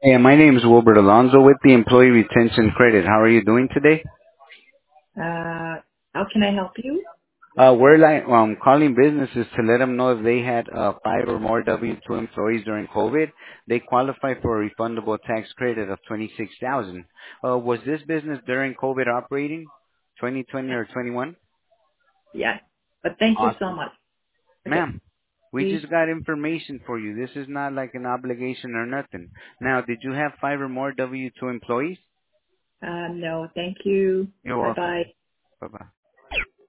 Hey, my name is Wilbert Alonzo with the Employee Retention Credit. How are you doing today? How can I help you? We're like calling businesses to let them know if they had five or more W-2 employees during COVID, they qualify for a refundable tax credit of 26,000. Was this business during COVID operating, 2020 or 21? Yes. But thank you so Awesome, much. Okay. ma'am. We Please. just got information for you. This is not like an obligation or nothing. Now, did you have five or more W-2 employees? No, thank you. You're Bye welcome. bye. Bye bye.